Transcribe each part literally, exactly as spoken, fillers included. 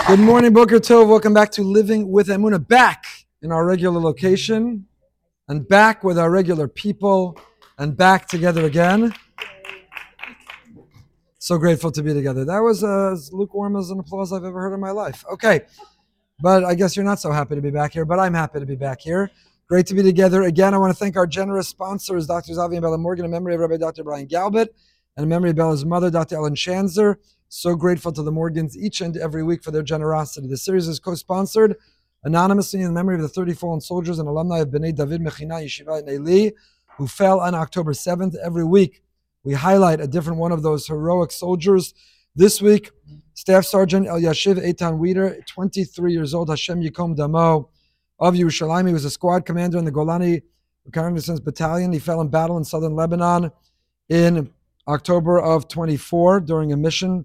Good morning, Boker Tov. Welcome back to Living with Emunah. Back in our regular location, and back with our regular people, and back together again. So grateful to be together. That was uh, as lukewarm as an applause I've ever heard in my life. Okay, but I guess you're not so happy to be back here, but I'm happy to be back here. Great to be together again. I want to thank our generous sponsors, Doctor Zavi and Bella Morgan, in memory of Rabbi Doctor Brian Galbert, and in memory of Bella's mother, Doctor Ellen Shanzer. So grateful to the Morgans each and every week for their generosity. The series is co-sponsored anonymously in memory of the thirty fallen soldiers and alumni of B'nai David Mechina Yeshiva in Eli, who fell on October seventh. Every week, we highlight a different one of those heroic soldiers. This week, Staff Sergeant Elyashiv Eitan Weeder, twenty-three years old, Hashem Yikom Damo, of Yerushalayim. He was a squad commander in the Golani Reconnaissance Battalion. He fell in battle in southern Lebanon in October of twenty-four during a mission.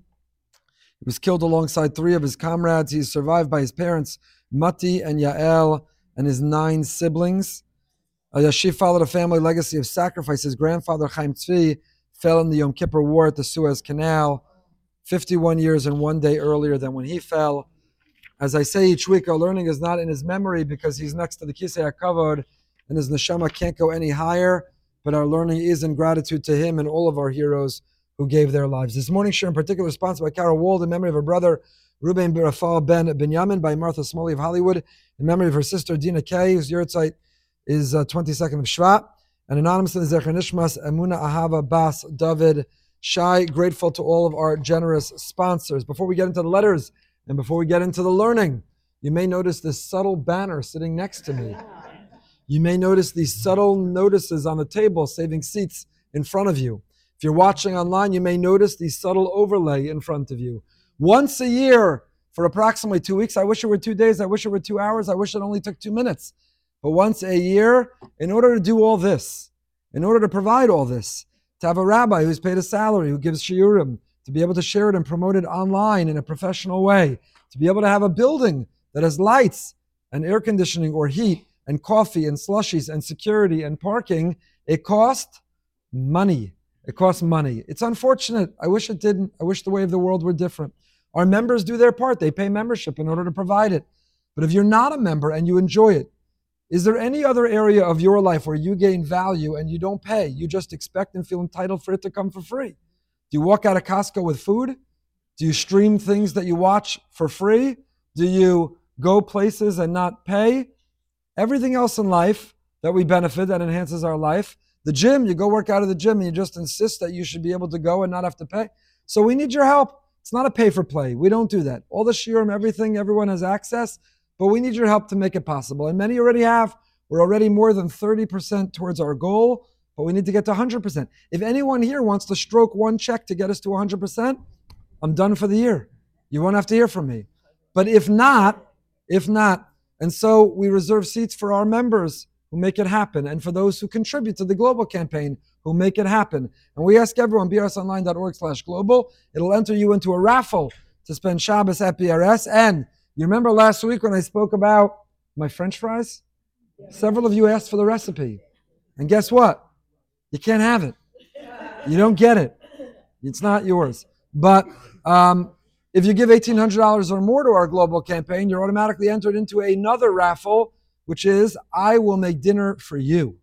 He was killed alongside three of his comrades. He is survived by his parents, Mati and Yael, and his nine siblings. Yashiv followed a family legacy of sacrifice. His grandfather, Chaim Tzvi, fell in the Yom Kippur War at the Suez Canal, fifty-one years and one day earlier than when he fell. As I say each week, our learning is not in his memory because he's next to the Kisei HaKavod, and his neshama can't go any higher, but our learning is in gratitude to him and all of our heroes who gave their lives. This morning, share in particular, sponsored by Carol Wald in memory of her brother, Ruben Birafal Ben Binyamin, by Martha Smalley of Hollywood, in memory of her sister, Dina Kay, whose yahrzeit is uh, twenty-second of Shvat, and anonymously, Zecher Nishmas, Emuna Ahava Bas David Shai. Grateful to all of our generous sponsors. Before we get into the letters, and before we get into the learning, you may notice this subtle banner sitting next to me. You may notice these subtle notices on the table, saving seats in front of you. If you're watching online, you may notice the subtle overlay in front of you. Once a year, for approximately two weeks, I wish it were two days, I wish it were two hours, I wish it only took two minutes. But once a year, in order to do all this, in order to provide all this, to have a rabbi who's paid a salary, who gives shiurim, to be able to share it and promote it online in a professional way, to be able to have a building that has lights and air conditioning or heat and coffee and slushies and security and parking, it costs money. It costs money. It's unfortunate. I wish it didn't. I wish the way of the world were different. Our members do their part. They pay membership in order to provide it. But if you're not a member and you enjoy it, is there any other area of your life where you gain value and you don't pay? You just expect and feel entitled for it to come for free? Do you walk out of Costco with food? Do you stream things that you watch for free? Do you go places and not pay? Everything else in life that we benefit, that enhances our life. The gym, you go work out of the gym and you just insist that you should be able to go and not have to pay. So we need your help. It's not a pay for play. We don't do that. All the shiurim, everything, everyone has access, but we need your help to make it possible. And many already have. We're already more than thirty percent towards our goal, but we need to get to one hundred percent. If anyone here wants to stroke one check to get us to one hundred percent, I'm done for the year. You won't have to hear from me. But if not, if not, and so we reserve seats for our members who make it happen, and for those who contribute to the global campaign who make it happen. And we ask everyone, b r s online dot org slash global. It'll enter you into a raffle to spend Shabbos at B R S. And you remember last week when I spoke about my French fries? Several of you asked for the recipe. And guess what? You can't have it. You don't get it. It's not yours. But um, if you give eighteen hundred dollars or more to our global campaign, you're automatically entered into another raffle, which is, I will make dinner for you.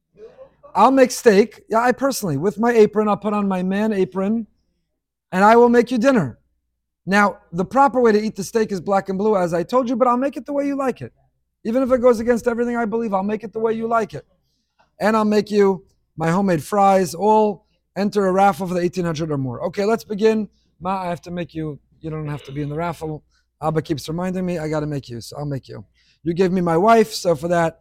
I'll make steak. Yeah, I personally, with my apron, I'll put on my man apron, and I will make you dinner. Now, the proper way to eat the steak is black and blue, as I told you, but I'll make it the way you like it. Even if it goes against everything I believe, I'll make it the way you like it. And I'll make you my homemade fries. All enter a raffle for the eighteen hundred or more. Okay, let's begin. Ma, I have to make you. You don't have to be in the raffle. Abba keeps reminding me, I got to make you, so I'll make you. You gave me my wife, so for that,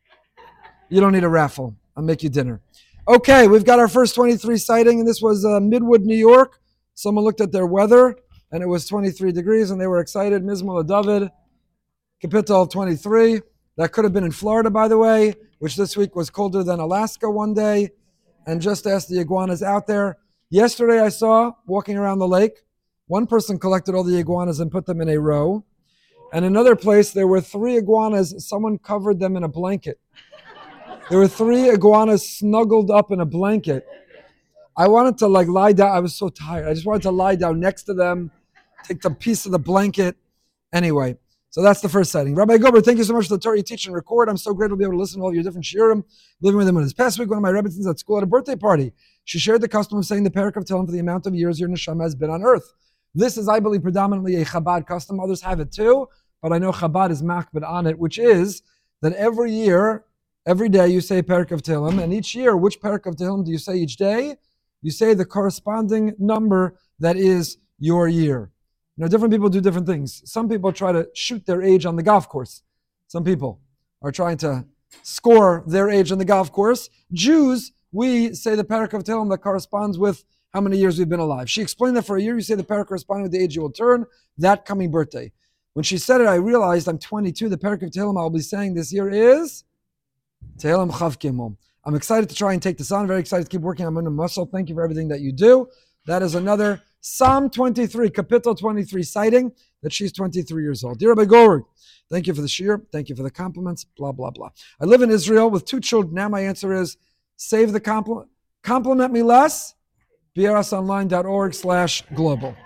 you don't need a raffle. I'll make you dinner. Okay, we've got our first twenty-three sighting, and this was uh, Midwood, New York. Someone looked at their weather, and it was twenty-three degrees, and they were excited. Mizmor David, Kapitel twenty-three. That could have been in Florida, by the way, which this week was colder than Alaska one day. And just ask the iguanas out there. Yesterday I saw, walking around the lake, one person collected all the iguanas and put them in a row. And another place, there were three iguanas. Someone covered them in a blanket. There were three iguanas snuggled up in a blanket. I wanted to like lie down. I was so tired. I just wanted to lie down next to them, take the piece of the blanket, Anyway, so that's the first sighting. Rabbi Gober, thank you so much for the Torah you teach and record. I'm so grateful to be able to listen to all your different shiurim. Living with him this past week, one of my Rebbetzins at school at a birthday party. She shared the custom of saying the Perek of Tehillim for the amount of years your neshama has been on earth. This is, I believe, predominantly a Chabad custom. Others have it too, but I know Chabad is makbid on it, which is that every year, every day you say Perek of Tehillim, and each year, which Perek of Tehillim do you say each day? You say the corresponding number that is your year. You know, different people do different things. Some people try to shoot their age on the golf course. Some people are trying to score their age on the golf course. Jews, we say the Perek of Tehillim that corresponds with how many years we've been alive. She explained that for a year, you say the Perek corresponding with the age you will turn, that coming birthday. When she said it, I realized I'm twenty-two. The Perek of Tehillim I'll be saying this year is Tehillim Chav Gimel. I'm excited to try and take this on. Very excited to keep working on my muscle. Thank you for everything that you do. That is another Psalm twenty-three, Kapitel twenty-three, citing that she's twenty-three years old. Dear Rabbi Goldberg, thank you for the shiur. Thank you for the compliments. Blah, blah, blah. I live in Israel with two children. Now my answer is save the compliment. Compliment me less. b r s online dot org slash global.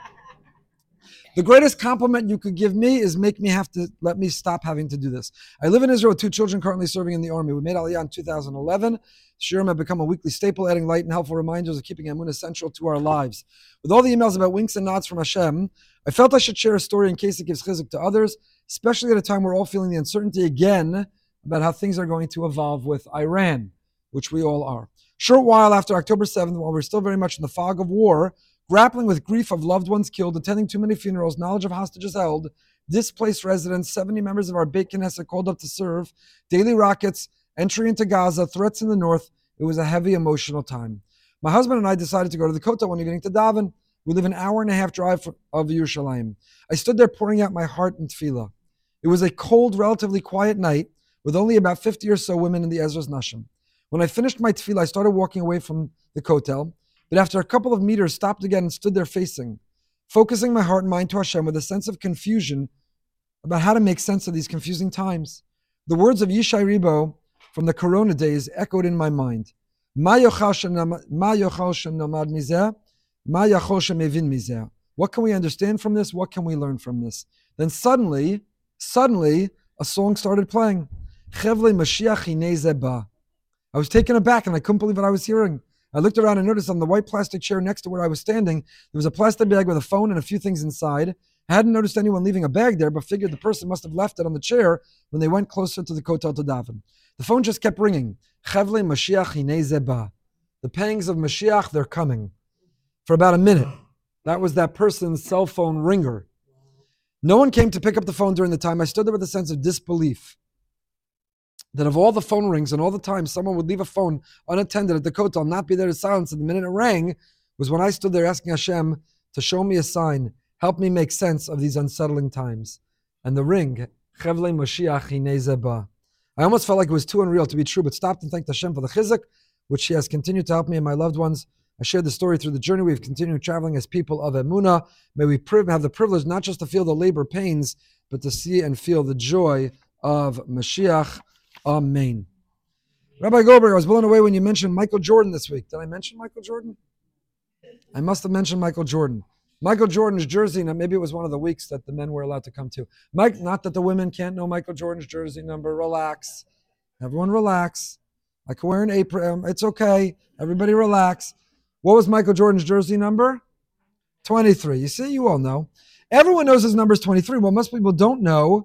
The greatest compliment you could give me is make me have to let me stop having to do this. I live in Israel with two children currently serving in the army. We made Aliyah in two thousand eleven. Shiurim have become a weekly staple, adding light and helpful reminders of keeping Emunah essential to our lives. With all the emails about winks and nods from Hashem, I felt I should share a story in case it gives chizuk to others, especially at a time we're all feeling the uncertainty again about how things are going to evolve with Iran, which we all are. Short while after October seventh, while we're still very much in the fog of war, grappling with grief of loved ones killed, attending too many funerals, knowledge of hostages held, displaced residents, seventy members of our Beit Knesset called up to serve, daily rockets, entry into Gaza, threats in the north. It was a heavy emotional time. My husband and I decided to go to the Kotel one evening to daven. We live an hour and a half drive of Yerushalayim. I stood there pouring out my heart in tefillah. It was a cold, relatively quiet night with only about fifty or so women in the Ezra's Nashim. When I finished my tefillah, I started walking away from the Kotel, but after a couple of meters, stopped again and stood there facing, focusing my heart and mind to Hashem with a sense of confusion about how to make sense of these confusing times. The words of Yishai Ribo from the Corona days echoed in my mind. Ma yochal shenamad mizeh, ma yachol shemevin mizeh. What can we understand from this? What can we learn from this? Then suddenly, suddenly, a song started playing. Chevle Mashiach hinei zeh ba. I was taken aback and I couldn't believe what I was hearing. I looked around and noticed on the white plastic chair next to where I was standing, there was a plastic bag with a phone and a few things inside. I hadn't noticed anyone leaving a bag there, but figured the person must have left it on the chair when they went closer to the Kotel to daven. The phone just kept ringing. Chevle Mashiach hinei zeh ba. The pangs of Mashiach, they're coming. For about a minute. That was that person's cell phone ringer. No one came to pick up the phone during the time. I stood there with a sense of disbelief that of all the phone rings and all the time someone would leave a phone unattended at the Kotel, not be there to silence it the minute it rang, was when I stood there asking Hashem to show me a sign, help me make sense of these unsettling times. And the ring, Chevle Mashiach hinei zeh ba. I almost felt like it was too unreal to be true, but stopped and thanked Hashem for the chizuk, which He has continued to help me and my loved ones. I shared the story through the journey we've continued traveling as people of Emunah. May we priv- have the privilege not just to feel the labor pains, but to see and feel the joy of Mashiach. Amen. Rabbi Goldberg, I was blown away when you mentioned Michael Jordan this week. Did I mention Michael Jordan? I must have mentioned Michael Jordan. Michael Jordan's jersey, now maybe it was one of the weeks that the men were allowed to come to. Mike, not that the women can't know Michael Jordan's jersey number. Relax. Everyone relax. I can wear an apron. It's okay. Everybody relax. What was Michael Jordan's jersey number? twenty-three. You see, you all know. Everyone knows his number is twenty-three. What most people don't know,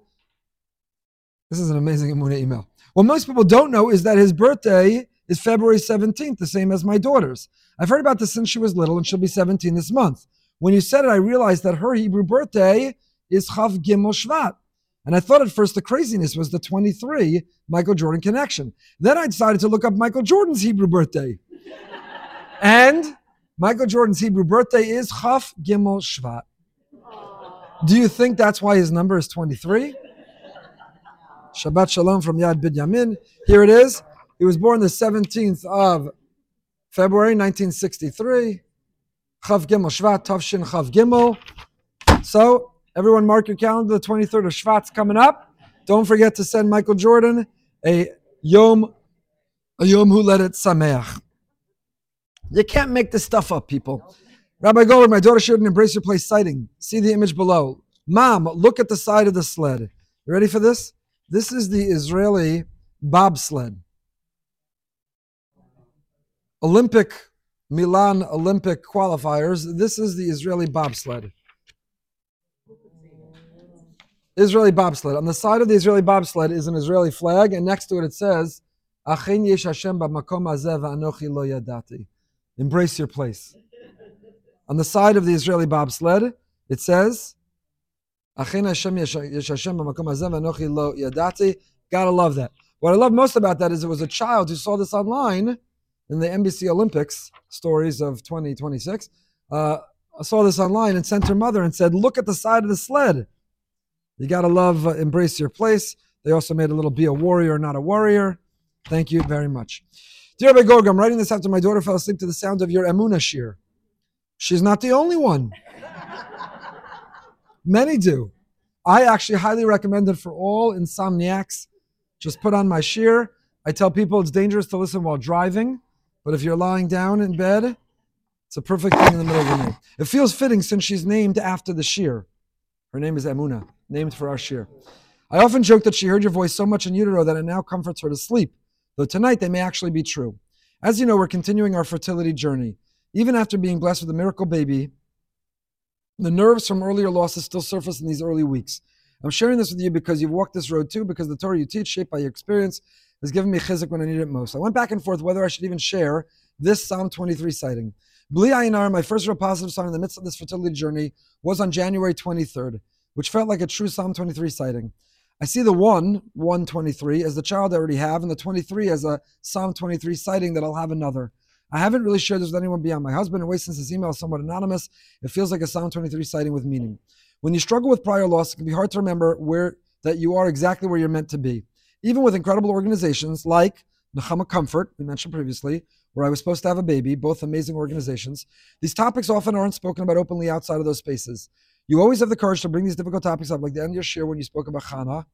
this is an amazing Emunah email. What most people don't know is that his birthday is February seventeenth, the same as my daughter's. I've heard about this since she was little, and she'll be seventeen this month. When you said it, I realized that her Hebrew birthday is Chav Gimel Shvat. And I thought at first the craziness was the twenty-three Michael Jordan connection. Then I decided to look up Michael Jordan's Hebrew birthday. And Michael Jordan's Hebrew birthday is Chav Gimel Shvat. Do you think that's why his number is twenty-three? Shabbat Shalom from Yad Binyamin. Here it is. He was born the seventeenth of February, nineteen sixty-three. Chav Gimel Shvat, Tavshin Chav Gimel. So, everyone mark your calendar. The twenty-third of Shvat's coming up. Don't forget to send Michael Jordan a Yom, a Yom Huledet Sameach. You can't make this stuff up, people. Rabbi Goldberg, my daughter shared an Embrace Your Place sighting. See the image below. Mom, look at the side of the sled. You ready for this? This is the Israeli bobsled. Olympic, Milan Olympic qualifiers. This is the Israeli bobsled. Israeli bobsled. On the side of the Israeli bobsled is an Israeli flag, and next to it it says, "Achen yesh Hashem b'makom hazeh v'anochi lo yadati." Embrace your place. On the side of the Israeli bobsled, it says, "Achen Hashem yesh Hashem b'makom hazeh v'anochi lo yadati." Gotta love that. What I love most about that is it was a child who saw this online in the N B C Olympics stories of twenty twenty-six. Uh, saw this online and sent her mother and said, "Look at the side of the sled." You got to love, uh, embrace your place. They also made a little be a warrior, not a warrior. Thank you very much. Dear Rabbi Gorg, I'm writing this after my daughter fell asleep to the sound of your Emunah shir. She's not the only one. Many do. I actually highly recommend it for all insomniacs. Just put on my shir. I tell people it's dangerous to listen while driving, but if you're lying down in bed, it's a perfect thing in the middle of the night. It feels fitting since she's named after the shir. Her name is Emunah, named for our shir. I often joke that she heard your voice so much in utero that it now comforts her to sleep, though tonight they may actually be true. As you know, we're continuing our fertility journey. Even after being blessed with a miracle baby, the nerves from earlier losses still surface in these early weeks. I'm sharing this with you because you've walked this road too, because the Torah you teach, shaped by your experience, has given me chizuk when I need it most. I went back and forth whether I should even share this Psalm twenty-three sighting. Bli Ayin, my first real positive sign in the midst of this fertility journey was on January twenty-third, which felt like a true Psalm twenty-three sighting. I see the one, one twenty-three, as the child I already have, and the twenty-three as a Psalm twenty-three sighting that I'll have another. I haven't really shared this with anyone beyond my husband, and since his email is somewhat anonymous, it feels like a Psalm twenty-three sighting with meaning. When you struggle with prior loss, it can be hard to remember where that you are exactly where you're meant to be. Even with incredible organizations like Nechama Comfort, we mentioned previously, where I was supposed to have a baby, both amazing organizations, these topics often aren't spoken about openly outside of those spaces. You always have the courage to bring these difficult topics up, like the end of your shir when you spoke about Chana.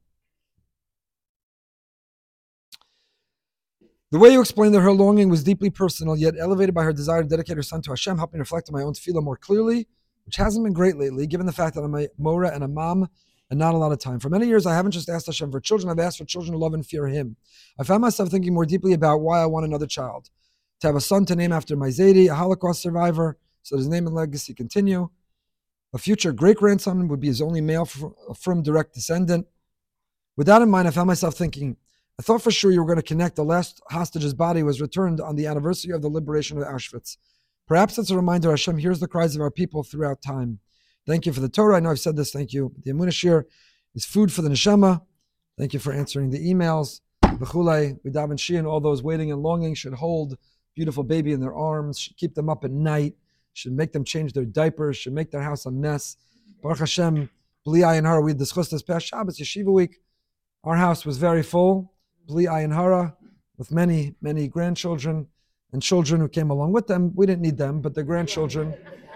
The way you explained that her longing was deeply personal, yet elevated by her desire to dedicate her son to Hashem, helped me reflect on my own tefillah more clearly, which hasn't been great lately, given the fact that I'm a mora and a mom and not a lot of time. For many years, I haven't just asked Hashem for children, I've asked for children to love and fear Him. I found myself thinking more deeply about why I want another child. To have a son to name after my Zaidi, a Holocaust survivor, so that his name and legacy continue. A future great-grandson would be his only male from direct descendant. With that in mind, I found myself thinking, I thought for sure you were going to connect the last hostage's body was returned on the anniversary of the liberation of Auschwitz. Perhaps it's a reminder Hashem hears the cries of our people throughout time. Thank you for the Torah. I know I've said this. Thank you. The Emunah shir is food for the neshama. Thank you for answering the emails. B'chulei, we daven Shia, and all those waiting and longing should hold beautiful baby in their arms, should keep them up at night, should make them change their diapers, should make their house a mess. Baruch Hashem, Bli Ayin Hara, we discussed this past Shabbos, Yeshiva week. Our house was very full, Bli Ayin Hara, with many, many grandchildren and children who came along with them. We didn't need them, but the grandchildren.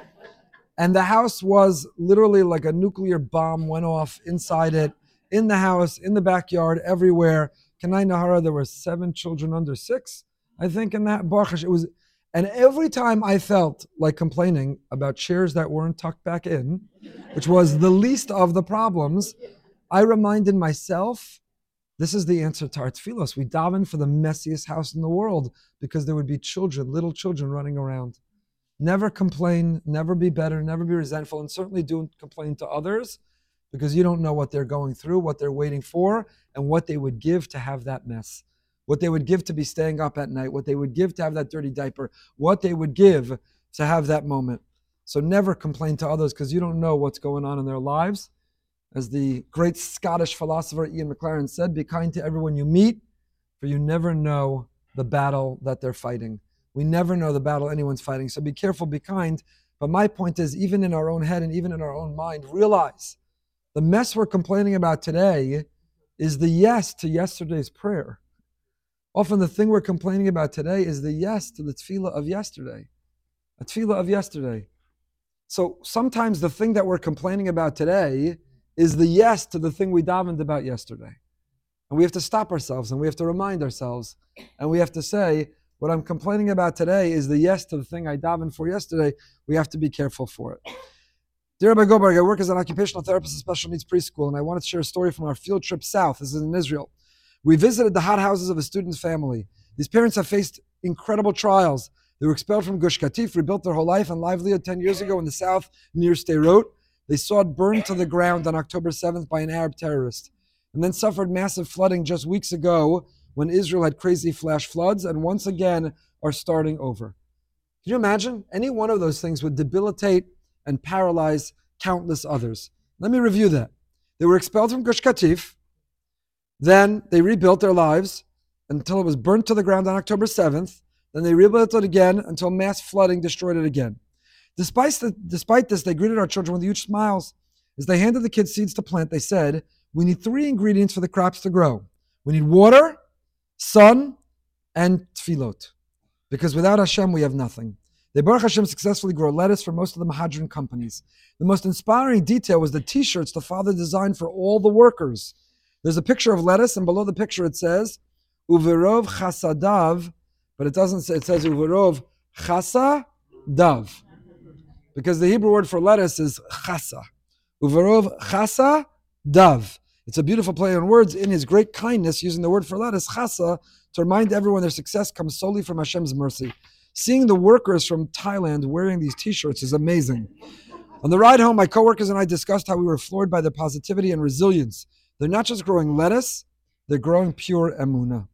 And the house was literally like a nuclear bomb went off inside it, in the house, in the backyard, everywhere. Kanai Nahara, there were seven children under six, I think, in that. Baruch Hashem, it was, and every time I felt like complaining about chairs that weren't tucked back in, which was the least of the problems, I reminded myself, this is the answer to our tefillos. We daven for the messiest house in the world because there would be children, little children running around. Never complain, never be better, never be resentful, and certainly don't complain to others because you don't know what they're going through, what they're waiting for, and what they would give to have that mess. What they would give to be staying up at night, what they would give to have that dirty diaper, what they would give to have that moment. So never complain to others because you don't know what's going on in their lives. As the great Scottish philosopher Ian McLaren said, be kind to everyone you meet, for you never know the battle that they're fighting. We never know the battle anyone's fighting, so be careful, be kind. But my point is, even in our own head and even in our own mind, realize the mess we're complaining about today is the yes to yesterday's prayer. Often the thing we're complaining about today is the yes to the tefillah of yesterday. A tefillah of yesterday. So sometimes the thing that we're complaining about today is the yes to the thing we davened about yesterday. And we have to stop ourselves and we have to remind ourselves and we have to say, what I'm complaining about today is the yes to the thing I davened for yesterday. We have to be careful for it. Dear Rabbi Goldberg, I work as an occupational therapist at special needs preschool, and I wanted to share a story from our field trip south. This is in Israel. We visited the hot houses of a student's family. These parents have faced incredible trials. They were expelled from Gush Katif, rebuilt their whole life and livelihood ten years ago in the south near Sderot. They saw it burned to the ground on October seventh by an Arab terrorist, and then suffered massive flooding just weeks ago when Israel had crazy flash floods, and once again are starting over. Can you imagine? Any one of those things would debilitate and paralyze countless others. Let me review that. They were expelled from Gush Katif. Then they rebuilt their lives until it was burnt to the ground on October seventh. Then they rebuilt it again until mass flooding destroyed it again. Despite, the, despite this, they greeted our children with huge smiles. As they handed the kids seeds to plant, they said, we need three ingredients for the crops to grow. We need water, sun, and tefillot. Because without Hashem, we have nothing. They, Baruch Hashem, successfully grow lettuce for most of the Mahadran companies. The most inspiring detail was the t-shirts the father designed for all the workers. There's a picture of lettuce, and below the picture it says, Uverov chasadav, but it doesn't say, it says Uverov chasadav. Because the Hebrew word for lettuce is chasa. Uverov chasadav. It's a beautiful play on words in his great kindness, using the word for lettuce, chasa, to remind everyone their success comes solely from Hashem's mercy. Seeing the workers from Thailand wearing these t-shirts is amazing. On the ride home, my coworkers and I discussed how we were floored by their positivity and resilience. They're not just growing lettuce, they're growing pure emunah.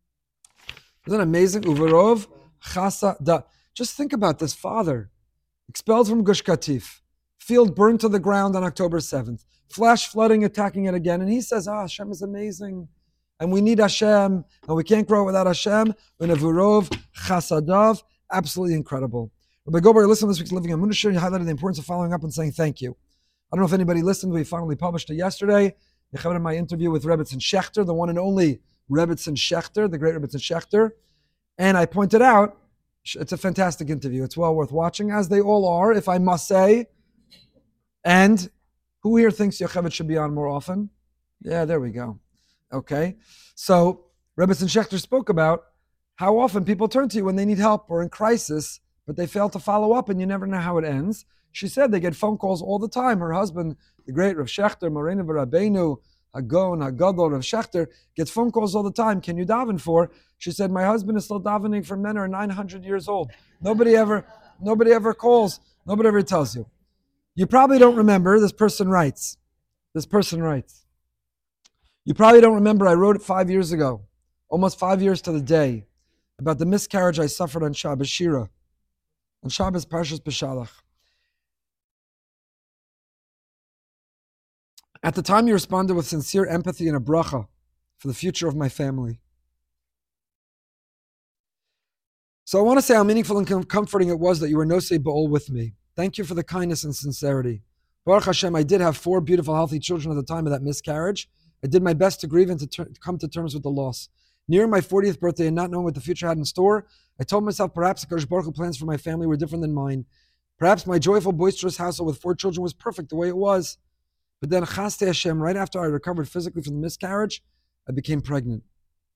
Isn't it amazing? Uverov chasa da. Just think about this father, expelled from Gush Katif, field burned to the ground on October seventh, flash flooding attacking it again, and he says, ah, Hashem is amazing, and we need Hashem, and we can't grow without Hashem. Uverov chasadav, absolutely incredible. Rabbi Goldberg, listen to this week's Living Emunah Shir. You highlighted the importance of following up and saying thank you. I don't know if anybody listened. We finally published it yesterday. In my interview with Rebbetzin Shechter, the one and only Rebbetzin Shechter, the great Rebbetzin Shechter. And I pointed out, it's a fantastic interview. It's well worth watching, as they all are, if I must say. And who here thinks Yocheved should be on more often? Yeah, there we go. Okay. So Rebbetzin Shechter spoke about how often people turn to you when they need help or in crisis, but they fail to follow up and you never know how it ends. She said they get phone calls all the time. Her husband, the great Rav Shechter, Moreno Rabbeinu, Hagon, Hagadol, Rav Shechter, gets phone calls all the time. Can you daven for? She said, my husband is still davening for men who are nine hundred years old. Nobody ever, nobody ever calls. Nobody ever tells you. You probably don't remember, this person writes. This person writes. You probably don't remember, I wrote it five years ago, almost five years to the day, about the miscarriage I suffered on Shabbos Shira, on Shabbos Parshas Beshalach. At the time, you responded with sincere empathy and a bracha for the future of my family. So I want to say how meaningful and com- comforting it was that you were Nosei Ba'ol with me. Thank you for the kindness and sincerity. Baruch Hashem, I did have four beautiful, healthy children at the time of that miscarriage. I did my best to grieve and to, ter- to come to terms with the loss. Near my fortieth birthday and not knowing what the future had in store, I told myself perhaps the Kadosh Baruch Hu plans for my family were different than mine. Perhaps my joyful, boisterous household with four children was perfect the way it was. But then, Chaste Hashem, right after I recovered physically from the miscarriage, I became pregnant.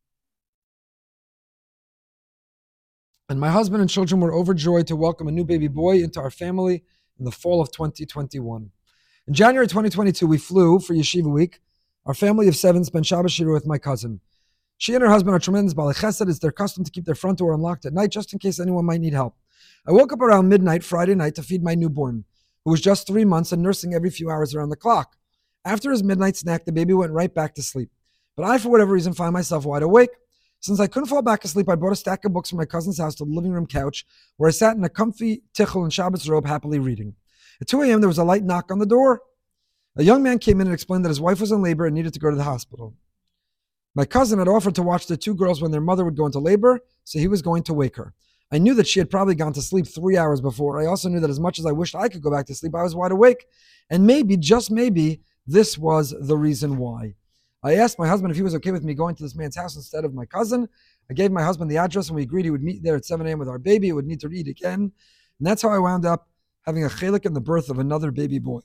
And my husband and children were overjoyed to welcome a new baby boy into our family in the fall of twenty twenty-one. In January twenty twenty-two, we flew for Yeshiva Week. Our family of seven spent Shabbos Shira with my cousin. She and her husband are tremendous Baalei Chesed. It's their custom to keep their front door unlocked at night just in case anyone might need help. I woke up around midnight Friday night to feed my newborn, who was just three months and nursing every few hours around the clock. After his midnight snack, the baby went right back to sleep. But I, for whatever reason, found myself wide awake. Since I couldn't fall back asleep, I brought a stack of books from my cousin's house to the living room couch, where I sat in a comfy tichel and Shabbos robe, happily reading. At two a.m., there was a light knock on the door. A young man came in and explained that his wife was in labor and needed to go to the hospital. My cousin had offered to watch the two girls when their mother would go into labor, so he was going to wake her. I knew that she had probably gone to sleep three hours before. I also knew that as much as I wished I could go back to sleep, I was wide awake. And maybe, just maybe, this was the reason why. I asked my husband if he was okay with me going to this man's house instead of my cousin. I gave my husband the address and we agreed he would meet there at seven a.m. with our baby. It would need to eat again. And that's how I wound up having a chelik in the birth of another baby boy.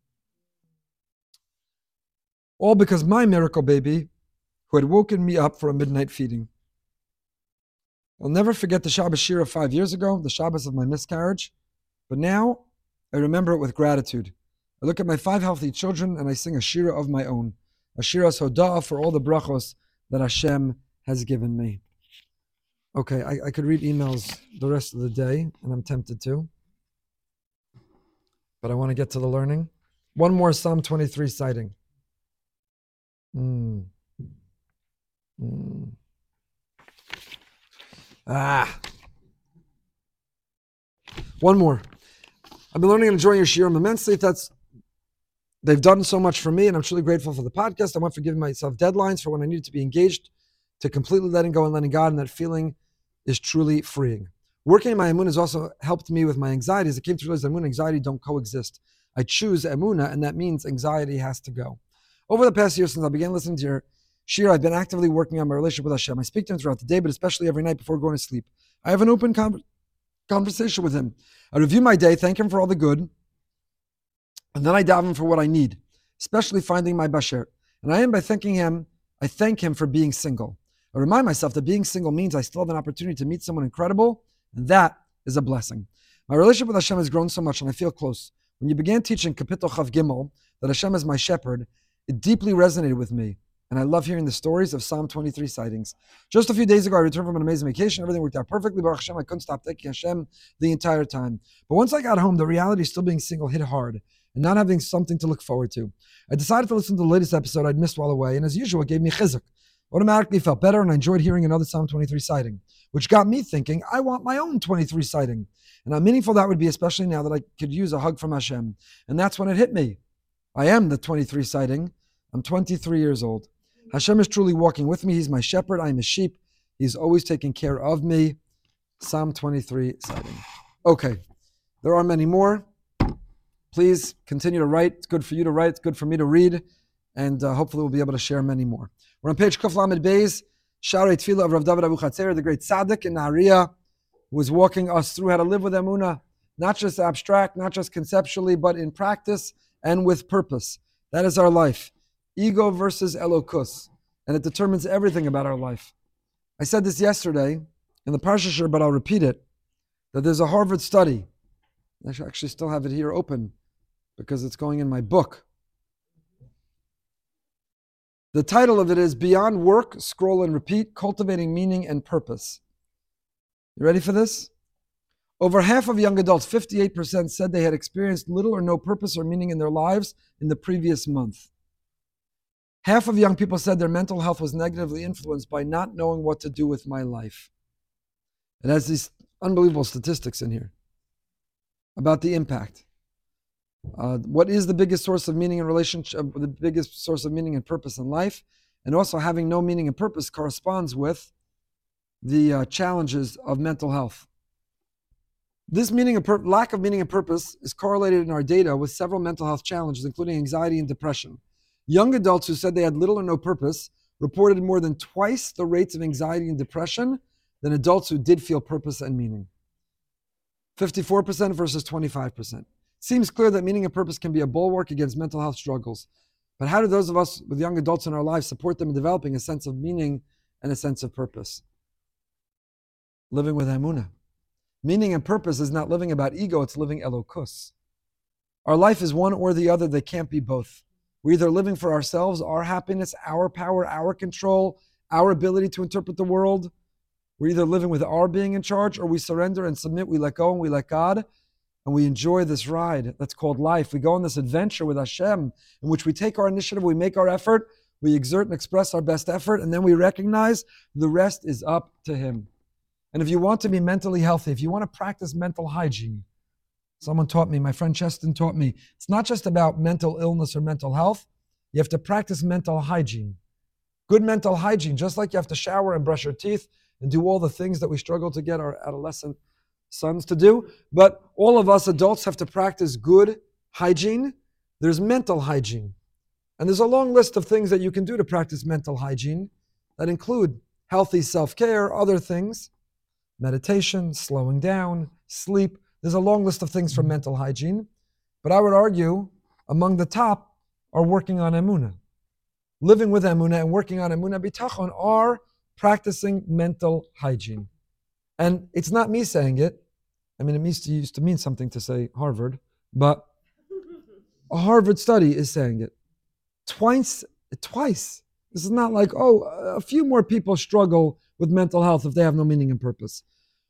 All because my miracle baby, who had woken me up for a midnight feeding. I'll never forget the Shabbos Shira five years ago, the Shabbos of my miscarriage. But now I remember it with gratitude. I look at my five healthy children and I sing a shira of my own. A shira sodah for all the brachos that Hashem has given me. Okay, I, I could read emails the rest of the day, and I'm tempted to. But I want to get to the learning. One more Psalm twenty-three citing. Mm. Mm. Ah. One more. I've been learning and enjoying your shiurim immensely. That's They've done so much for me, and I'm truly grateful for the podcast. I want for giving myself deadlines for when I needed to be engaged, to completely letting go and letting God, and that feeling is truly freeing. Working in my emunah has also helped me with my anxieties. I came to realize that emunah and anxiety don't coexist. I choose emunah, and that means anxiety has to go. Over the past year, since I began listening to your shir, I've been actively working on my relationship with Hashem. I speak to him throughout the day, but especially every night before going to sleep. I have an open con- conversation with him. I review my day, thank him for all the good, and then I daven for what I need, especially finding my basher. And I end by thanking him, I thank him for being single. I remind myself that being single means I still have an opportunity to meet someone incredible, and that is a blessing. My relationship with Hashem has grown so much, and I feel close. When you began teaching Kapitel Chav Gimel, that Hashem is my shepherd, it deeply resonated with me, and I love hearing the stories of Psalm twenty-three sightings. Just a few days ago, I returned from an amazing vacation. Everything worked out perfectly. Baruch Hashem, I couldn't stop thanking Hashem the entire time. But once I got home, the reality of still being single hit hard, and not having something to look forward to. I decided to listen to the latest episode I'd missed while away, and as usual, it gave me chizuk. Automatically felt better, and I enjoyed hearing another Psalm twenty-three sighting, which got me thinking, I want my own twenty-three sighting. And how meaningful that would be, especially now that I could use a hug from Hashem. And that's when it hit me. I am the twenty-three sighting. I'm twenty-three years old. Hashem is truly walking with me. He's my shepherd. I'm his sheep. He's always taking care of me. Psalm twenty-three sighting. Okay, there are many more. Please continue to write. It's good for you to write. It's good for me to read. And uh, hopefully we'll be able to share many more. We're on page Kuf Lamed Beis. Shout out Tefillah of Rav David Abu Chatzer, the great tzaddik in Nahariya, who was walking us through how to live with emunah, not just abstract, not just conceptually, but in practice and with purpose. That is our life. Ego versus Elokus. And it determines everything about our life. I said this yesterday in the Parsha Shir, but I'll repeat it, that there's a Harvard study. I should actually still have it here open because it's going in my book. The title of it is Beyond Work, Scroll and Repeat, Cultivating Meaning and Purpose. You ready for this? Over half of young adults, fifty-eight percent, said they had experienced little or no purpose or meaning in their lives in the previous month. Half of young people said their mental health was negatively influenced by not knowing what to do with my life. It has these unbelievable statistics in here about the impact. Uh, what is the biggest source of meaning and relationship, the biggest source of meaning and purpose in life? And also having no meaning and purpose corresponds with the uh, challenges of mental health. This meaning and pur- lack of meaning and purpose is correlated in our data with several mental health challenges, including anxiety and depression. Young adults who said they had little or no purpose reported more than twice the rates of anxiety and depression than adults who did feel purpose and meaning. fifty-four percent versus twenty-five percent. It seems clear that meaning and purpose can be a bulwark against mental health struggles. But how do those of us with young adults in our lives support them in developing a sense of meaning and a sense of purpose? Living with emunah. Meaning and purpose is not living about ego, it's living elokus. Our life is one or the other, they can't be both. We're either living for ourselves, our happiness, our power, our control, our ability to interpret the world. We're either living with our being in charge, or we surrender and submit, we let go and we let God, and we enjoy this ride that's called life. We go on this adventure with Hashem, in which we take our initiative, we make our effort, we exert and express our best effort, and then we recognize the rest is up to Him. And if you want to be mentally healthy, if you want to practice mental hygiene, someone taught me, my friend Cheston taught me, it's not just about mental illness or mental health. You have to practice mental hygiene. Good mental hygiene, just like you have to shower and brush your teeth and do all the things that we struggle to get our adolescent sons to do. But all of us adults have to practice good hygiene. There's mental hygiene. And there's a long list of things that you can do to practice mental hygiene that include healthy self-care, other things, meditation, slowing down, sleep. There's a long list of things for mental hygiene. But I would argue among the top are working on emunah. Living with emunah and working on emunah bitachon are practicing mental hygiene. And it's not me saying it. I mean, it used to, used to mean something to say Harvard, but A Harvard study is saying it. Twice, twice. This is not like, oh, a few more people struggle with mental health if they have no meaning and purpose.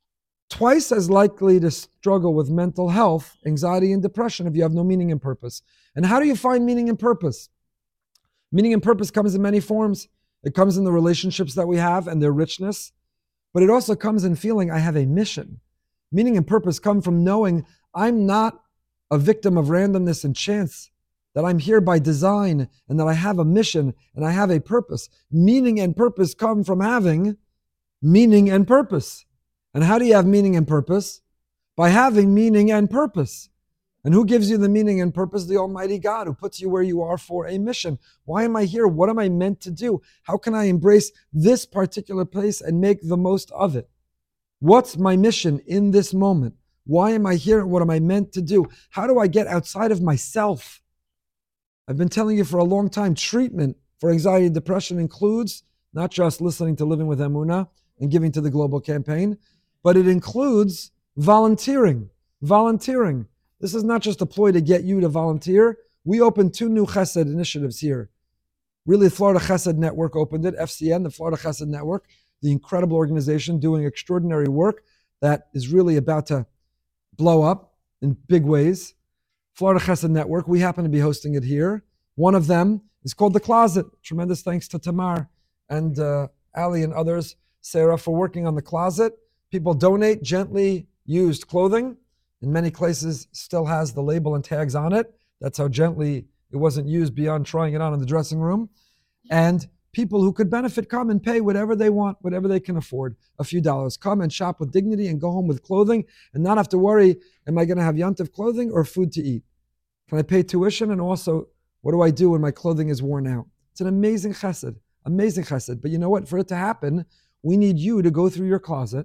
Twice as likely to struggle with mental health, anxiety, and depression if you have no meaning and purpose. And how do you find meaning and purpose? Meaning and purpose comes in many forms. It comes in the relationships that we have and their richness, but it also comes in feeling I have a mission. Meaning and purpose come from knowing I'm not a victim of randomness and chance, that I'm here by design and that I have a mission and I have a purpose. Meaning and purpose come from having meaning and purpose. And how do you have meaning and purpose? By having meaning and purpose. And who gives you the meaning and purpose? The Almighty God, who puts you where you are for a mission. Why am I here? What am I meant to do? How can I embrace this particular place and make the most of it? What's my mission in this moment? Why am I here? What am I meant to do? How do I get outside of myself? I've been telling you for a long time, treatment for anxiety and depression includes not just listening to Living with Emunah and giving to the global campaign, but it includes volunteering. Volunteering. This is not just a ploy to get you to volunteer. We opened two new Chesed initiatives here. Really, Florida Chesed Network opened it, F C N, the Florida Chesed Network, the incredible organization doing extraordinary work that is really about to blow up in big ways. Florida Chesed Network, we happen to be hosting it here. One of them is called The Closet. Tremendous thanks to Tamar and uh, Ali and others, Sarah, for working on The Closet. People donate gently used clothing. In many places, still has the label and tags on it. That's how gently it wasn't used beyond trying it on in the dressing room. And people who could benefit come and pay whatever they want, whatever they can afford, a few dollars. Come and shop with dignity and go home with clothing and not have to worry, am I going to have Yontif clothing or food to eat? Can I pay tuition? And also, what do I do when my clothing is worn out? It's an amazing chesed, amazing chesed. But you know what? For it to happen, we need you to go through your closet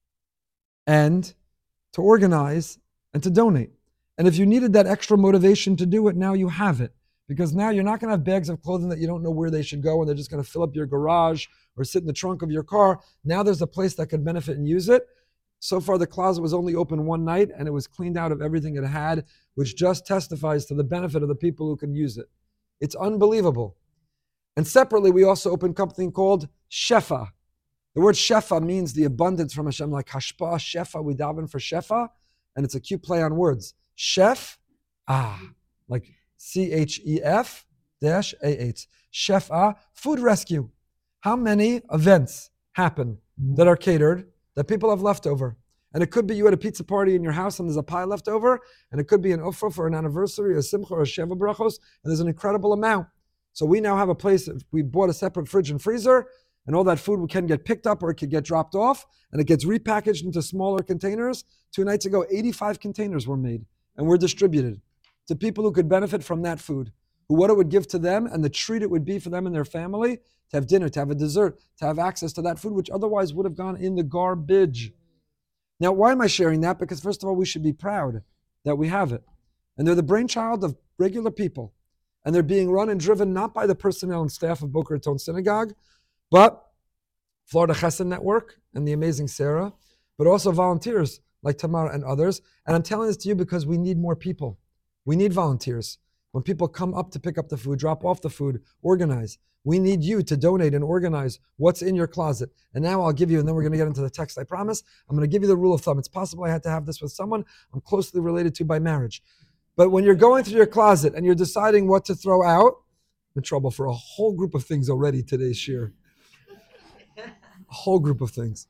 and to organize and to donate. And if you needed that extra motivation to do it, now you have it. Because now you're not going to have bags of clothing that you don't know where they should go and they're just going to fill up your garage or sit in the trunk of your car. Now there's a place that could benefit and use it. So far, the closet was only open one night and it was cleaned out of everything it had, which just testifies to the benefit of the people who can use it. It's unbelievable. And separately, we also opened something called Shefa. The word Shefa means the abundance from Hashem, like Hashpa, Shefa, we daven for Shefa, and it's a cute play on words. Chef, ah, like C H E F dash A H. Shefa, food rescue. How many events happen that are catered that people have leftover? And it could be you at a pizza party in your house and there's a pie left over, and it could be an ofra for an anniversary, a simcha, or a sheva brachos, and there's an incredible amount. So we now have a place, we bought a separate fridge and freezer, and all that food can get picked up or it can get dropped off, and it gets repackaged into smaller containers. Two nights ago, eighty-five containers were made and were distributed to people who could benefit from that food, who what it would give to them and the treat it would be for them and their family to have dinner, to have a dessert, to have access to that food, which otherwise would have gone in the garbage. Now, why am I sharing that? Because first of all, we should be proud that we have it. And they're the brainchild of regular people. And they're being run and driven not by the personnel and staff of Boca Raton Synagogue, but Florida Chesed Network and the amazing Sarah, but also volunteers like Tamar and others. And I'm telling this to you because we need more people. We need volunteers. When people come up to pick up the food, drop off the food, organize. We need you to donate and organize what's in your closet. And now I'll give you, and then we're going to get into the text, I promise. I'm going to give you the rule of thumb. It's possible I had to have this with someone I'm closely related to by marriage. But when you're going through your closet and you're deciding what to throw out, I'm in trouble for a whole group of things already today's shir. A whole group of things.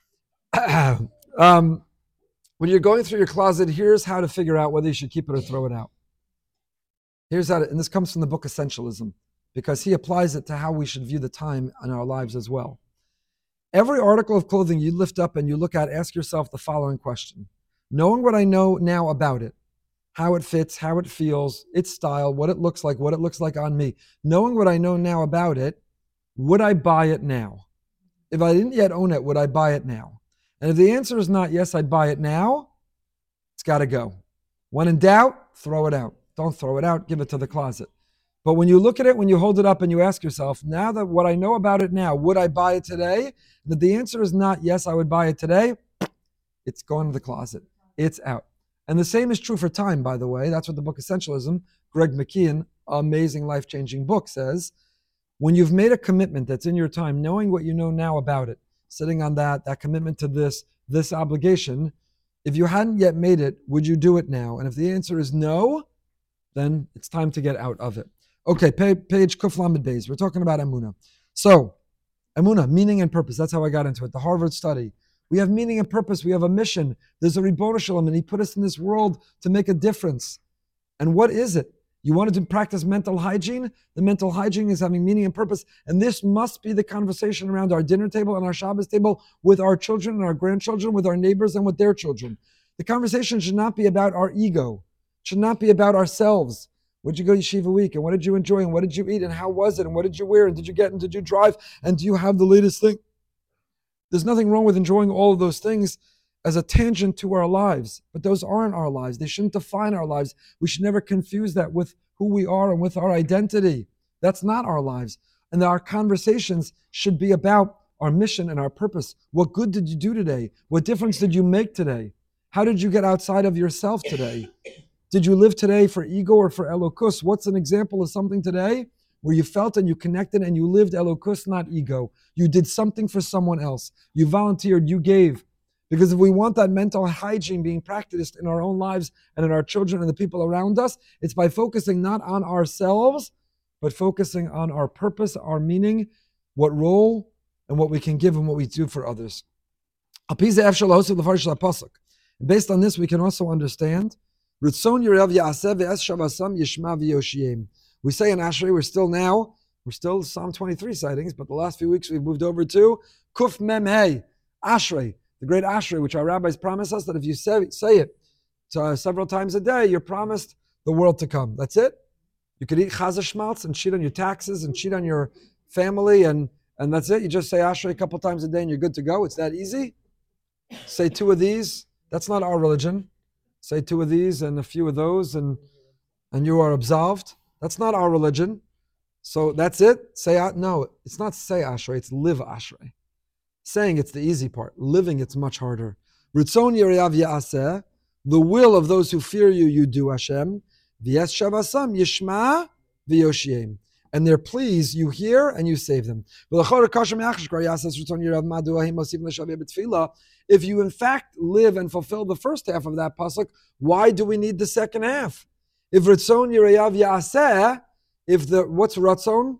um, when you're going through your closet, here's how to figure out whether you should keep it or throw it out. Here's how to, and this comes from the book Essentialism, because he applies it to how we should view the time in our lives as well. Every article of clothing you lift up and you look at, ask yourself the following question. Knowing what I know now about it, how it fits, how it feels, its style, what it looks like, what it looks like on me. Knowing what I know now about it, would I buy it now? If I didn't yet own it, would I buy it now? And if the answer is not yes, I'd buy it now, it's got to go. When in doubt, throw it out. Don't throw it out, give it to the closet. But when you look at it, when you hold it up and you ask yourself, now that what I know about it now, would I buy it today? And if the answer is not yes, I would buy it today, it's going to the closet. It's out. And the same is true for time, by the way. That's what the book Essentialism, Greg McKeon, amazing life-changing book, says. When you've made a commitment that's in your time, knowing what you know now about it, sitting on that, that commitment to this, this obligation, if you hadn't yet made it, would you do it now? And if the answer is no, then it's time to get out of it. Okay, page Kuf Lamed Beis. We're talking about Emunah. So, Emunah, meaning and purpose. That's how I got into it. The Harvard study. We have meaning and purpose. We have a mission. There's a Ribono Shel Olam, and He put us in this world to make a difference. And what is it? You wanted to practice mental hygiene? The mental hygiene is having meaning and purpose. And this must be the conversation around our dinner table and our Shabbos table with our children and our grandchildren, with our neighbors and with their children. The conversation should not be about our ego. It should not be about ourselves. Where'd you go yeshiva week? And what did you enjoy? And what did you eat? And how was it? And what did you wear? And did you get? And did you drive? And do you have the latest thing? There's nothing wrong with enjoying all of those things as a tangent to our lives, but those aren't our lives. They shouldn't define our lives. We should never confuse that with who we are and with our identity. That's not our lives. And our conversations should be about our mission and our purpose. What good did you do today? What difference did you make today? How did you get outside of yourself today? Did you live today for ego or for Elokus? What's an example of something today where you felt and you connected and you lived Elokus, not ego? You did something for someone else. You volunteered, you gave. Because if we want that mental hygiene being practiced in our own lives and in our children and the people around us, it's by focusing not on ourselves, but focusing on our purpose, our meaning, what role, and what we can give and what we do for others. Based on this, we can also understand we say in Ashrei, we're still now, we're still Psalm twenty-three sightings, but the last few weeks we've moved over to Kuf Mem Hey, Ashrei, the great Ashrei, which our rabbis promise us that if you say, say it uh, several times a day, you're promised the world to come. That's it. You could eat chazah shmaltz and cheat on your taxes and cheat on your family, and, and that's it. You just say Ashrei a couple times a day and you're good to go. It's that easy. Say two of these. That's not our religion. Say two of these and a few of those, and and you are absolved. That's not our religion. So that's it. Say no. It's not say Ashrei. It's live Ashrei. Saying it's the easy part. Living it's much harder. Ritzon Yerav Ya'aseh, the will of those who fear you, you do, Hashem. V'yes Shavasam Yishma V'yoshiem, and they're pleased, you hear and you save them. If you in fact live and fulfill the first half of that pasuk, why do we need the second half? If Ritzon Yerav Ya'aseh, if the, what's Ratzon?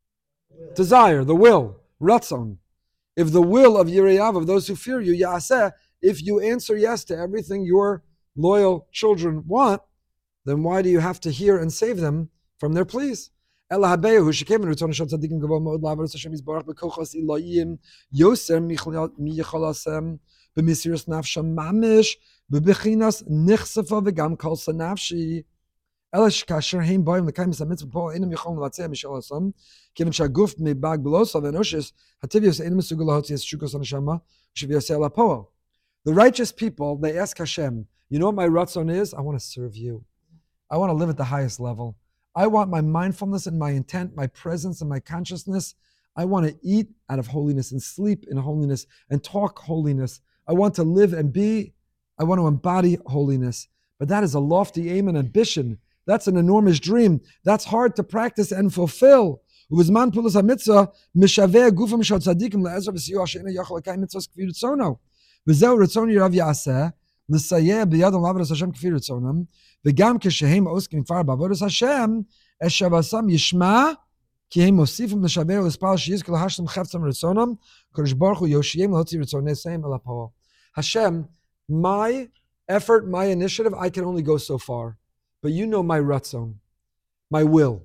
Desire, the will, Ratzon. If the will of Yerav, of those who fear you, Ya'aseh, if you answer yes to everything your loyal children want, then why do you have to hear and save them from their pleas? Ela habehu shekem ritzon shel tzadikim gavol me'od la'avodas Hashem yisbarach bekochos ilayim yoser miyicholasem b'mesiras nafshem mamish b'bechinas nichsefa v'gam kol sanafshi. Ela shekasher heim ba'im l'kayim mitzvah po einam yichol l'vatzeh mishalasam kiven shaguf me'bag belosav enoshes hativios einam mesugol lahotzi es shukos haneshama sheviyoseh lapoel. The righteous people, they ask Hashem, you know what my ratzon is? I want to serve you. I want to live at the highest level. I want my mindfulness and my intent, my presence and my consciousness. I want to eat out of holiness and sleep in holiness and talk holiness. I want to live and be, I want to embody holiness. But that is a lofty aim and ambition. That's an enormous dream. That's hard to practice and fulfill. Uvizman pulas hamitzvah mishaveh gufim shel tzadikim le'ezra v'siyuah she'ena yachol l'kayim mitzvahs k'fi ritzono. V'zeu ritzon Yerav Ya'aseh l'sayeh b'yadam l'avodas Hashem k'fi ritzonam. וגם כשהם עוסקים כבר בעבודת השם, את שבעשם ישמע, כי הם מוסיפים לשבר ולספר שיזכו להשלם חפצם רצונם, הקדוש ברוך הוא יושיעם להוציא רצונותיהם אל הפועל. Hashem, my effort, my initiative, I can only go so far. But you know my ratzon, my will,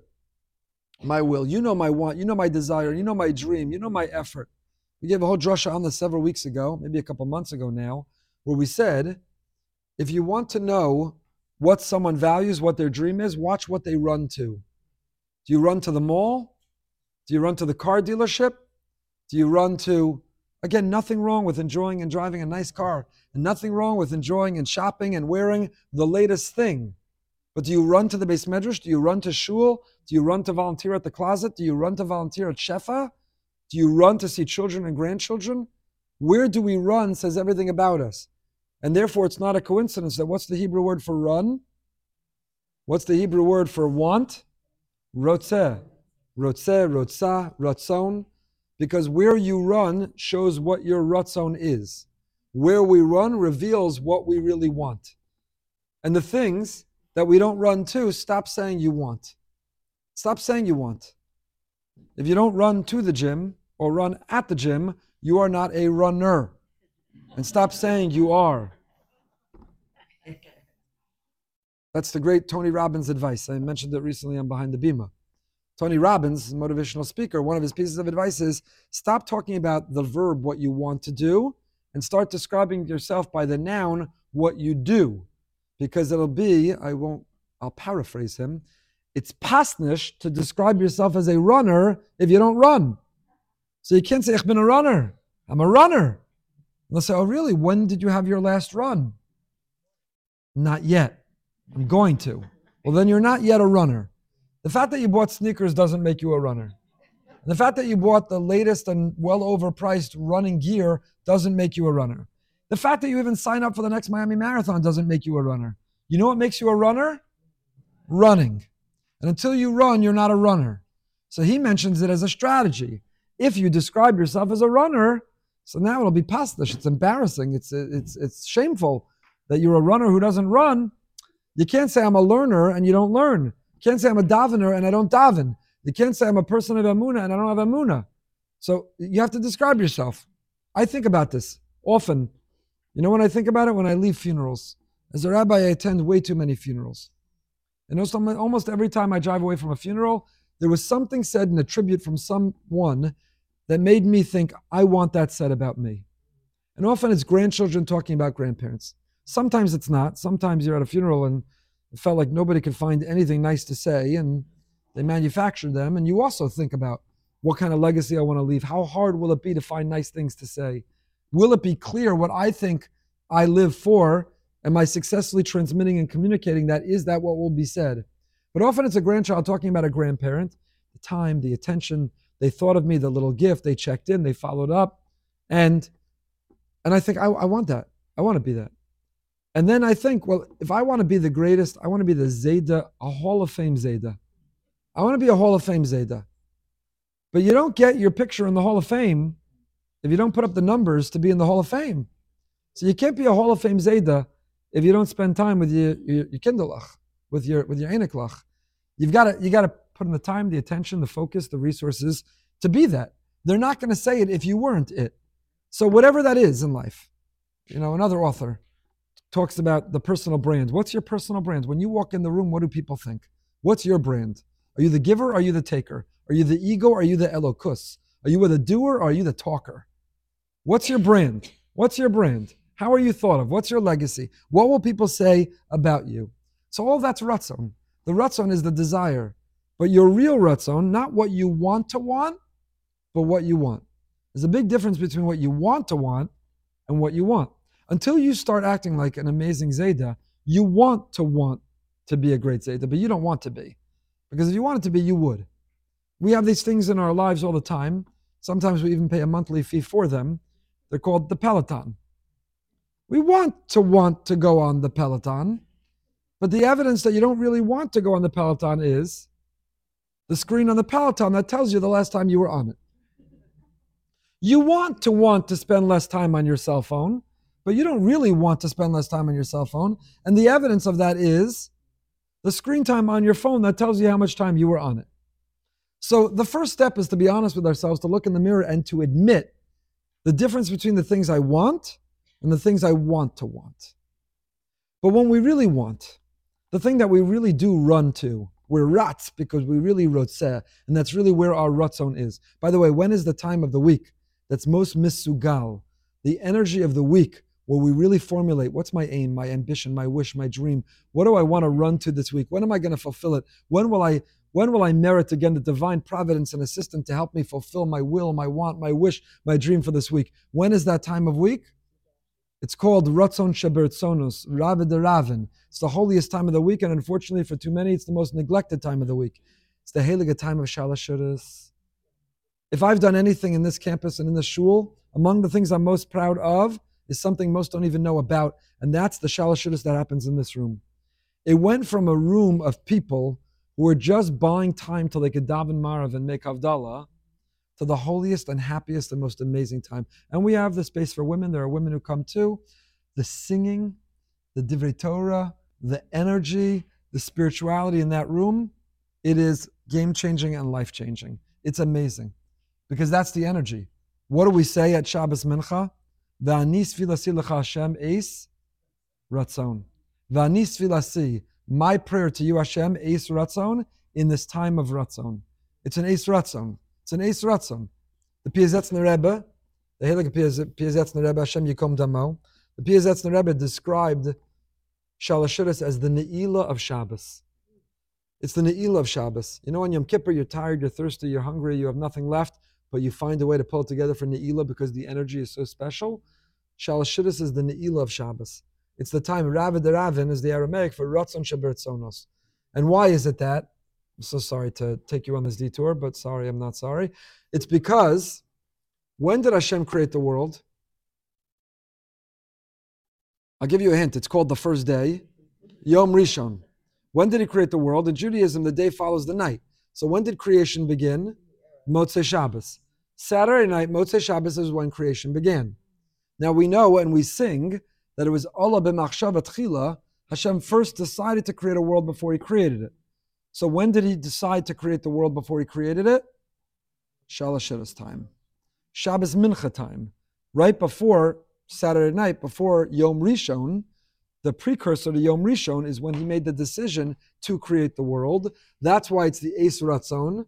my will. You know my want, you know my desire, you know my dream, you know my effort. We gave a whole drasha on this several weeks ago, maybe a couple months ago now, where we said, if you want to know what someone values, what their dream is, watch what they run to. Do you run to the mall? Do you run to the car dealership? Do you run to, again, nothing wrong with enjoying and driving a nice car, and nothing wrong with enjoying and shopping and wearing the latest thing. But do you run to the Beis Medrash? Do you run to shul? Do you run to volunteer at the closet? Do you run to volunteer at Shefa? Do you run to see children and grandchildren? Where do we run says everything about us. And therefore, it's not a coincidence that what's the Hebrew word for run? What's the Hebrew word for want? Rotzeh. Rotzeh, rotzah, ratzon. Because where you run shows what your ratzon is. Where we run reveals what we really want. And the things that we don't run to, stop saying you want. Stop saying you want. If you don't run to the gym or run at the gym, you are not a runner. And stop saying you are. That's the great Tony Robbins advice. I mentioned it recently on Behind the Bima. Tony Robbins, a motivational speaker, one of his pieces of advice is stop talking about the verb, what you want to do, and start describing yourself by the noun, what you do. Because it'll be, I won't, I'll paraphrase him, it's pasnish to describe yourself as a runner if you don't run. So you can't say, I've been a runner. I'm a runner. And they'll say, oh really, when did you have your last run? Not yet. I'm going to. Well, then you're not yet a runner. The fact that you bought sneakers doesn't make you a runner. And the fact that you bought the latest and well overpriced running gear doesn't make you a runner. The fact that you even sign up for the next Miami Marathon doesn't make you a runner. You know what makes you a runner? Running. And until you run, you're not a runner. So he mentions it as a strategy. If you describe yourself as a runner, so now it'll be pastish. It's embarrassing. It's, it's, it's shameful that you're a runner who doesn't run. You can't say I'm a learner and you don't learn. You can't say I'm a davener and I don't daven. You can't say I'm a person of Emunah and I don't have Emunah. So you have to describe yourself. I think about this often. You know when I think about it? When I leave funerals. As a rabbi, I attend way too many funerals. And also, almost every time I drive away from a funeral, there was something said in a tribute from someone that made me think, I want that said about me. And often it's grandchildren talking about grandparents. Sometimes it's not. Sometimes you're at a funeral and it felt like nobody could find anything nice to say and they manufactured them. And you also think about what kind of legacy I want to leave. How hard will it be to find nice things to say? Will it be clear what I think I live for? Am I successfully transmitting and communicating that? Is that what will be said? But often it's a grandchild talking about a grandparent. The time, the attention, they thought of me, the little gift, they checked in, they followed up. And, and I think, I, I want that. I want to be that. And then I think, well, if I want to be the greatest, I want to be the Zayda, a Hall of Fame Zayda. I want to be a Hall of Fame Zayda. But you don't get your picture in the Hall of Fame if you don't put up the numbers to be in the Hall of Fame. So you can't be a Hall of Fame Zayda if you don't spend time with your, your, your Kinderlach, with your with your Einiklach. You've got to you got to put in the time, the attention, the focus, the resources to be that. They're not going to say it if you weren't it. So whatever that is in life, you know, another author talks about the personal brand. What's your personal brand? When you walk in the room, what do people think? What's your brand? Are you the giver or are you the taker? Are you the ego or are you the elokus? Are you the doer or are you the talker? What's your brand? What's your brand? How are you thought of? What's your legacy? What will people say about you? So all that's ratzon. The ratzon is the desire. But your real ratzon, not what you want to want, but what you want. There's a big difference between what you want to want and what you want. Until you start acting like an amazing Zayda, you want to want to be a great Zayda, but you don't want to be. Because if you wanted to be, you would. We have these things in our lives all the time. Sometimes we even pay a monthly fee for them. They're called the Peloton. We want to want to go on the Peloton, but the evidence that you don't really want to go on the Peloton is the screen on the Peloton that tells you the last time you were on it. You want to want to spend less time on your cell phone, but you don't really want to spend less time on your cell phone. And the evidence of that is the screen time on your phone that tells you how much time you were on it. So the first step is to be honest with ourselves, to look in the mirror and to admit the difference between the things I want and the things I want to want. But when we really want, the thing that we really do run to, we're rats because we really rotzeh, and that's really where our ratzon is. By the way, when is the time of the week that's most misugal, the energy of the week where we really formulate what's my aim, my ambition, my wish, my dream? What do I want to run to this week? When am I going to fulfill it? When will I When will I merit again the divine providence and assistance to help me fulfill my will, my want, my wish, my dream for this week? When is that time of week? It's called Ratzon Shebertzonus, Ravid de Ravin. It's the holiest time of the week, and unfortunately for too many, it's the most neglected time of the week. It's the Heilige time of Shalashuris. If I've done anything in this campus and in this shul, among the things I'm most proud of is something most don't even know about, and that's the Shalosh Shudas that happens in this room. It went from a room of people who were just buying time till they could daven Marav and make Havdalah to the holiest and happiest and most amazing time. And we have the space for women. There are women who come too. The singing, the Divrei Torah, the energy, the spirituality in that room, it is game-changing and life-changing. It's amazing because that's the energy. What do we say at Shabbos Mincha? V'ani svilasi lecha Hashem eis ratzon. V'ani svilasi, my prayer to you Hashem, eis ratzon, in this time of ratzon. It's an eis ratzon. It's an eis ratzon. The Piazetzner Rebbe, the Heilige Piazetzner Rebbe, Hashem Yikom Damo, the Piazetzner Rebbe described Shalosh Shudas as the Ne'ilah of Shabbos. It's the Ne'ilah of Shabbos. You know, on Yom Kippur, you're tired, you're thirsty, you're hungry, you have nothing left, but you find a way to pull it together for Ne'ilah because the energy is so special. Shalosh Shudas is the Ne'ilah of Shabbos. It's the time, Ravid Ravin is the Aramaic for Ratzon Sheberetzonos. And why is it that? I'm so sorry to take you on this detour, but sorry, I'm not sorry. It's because, when did Hashem create the world? I'll give you a hint. It's called the first day, Yom Rishon. When did he create the world? In Judaism, the day follows the night. So when did creation begin? Motzei Shabbos. Saturday night, Motzei Shabbos is when creation began. Now we know and we sing that it was Allah b'machshava tchila, Hashem first decided to create a world before he created it. So when did he decide to create the world before he created it? Shalosh Shudas time. Shabbos Mincha time. Right before Saturday night, before Yom Rishon, the precursor to Yom Rishon is when he made the decision to create the world. That's why it's the Eis Ratzon.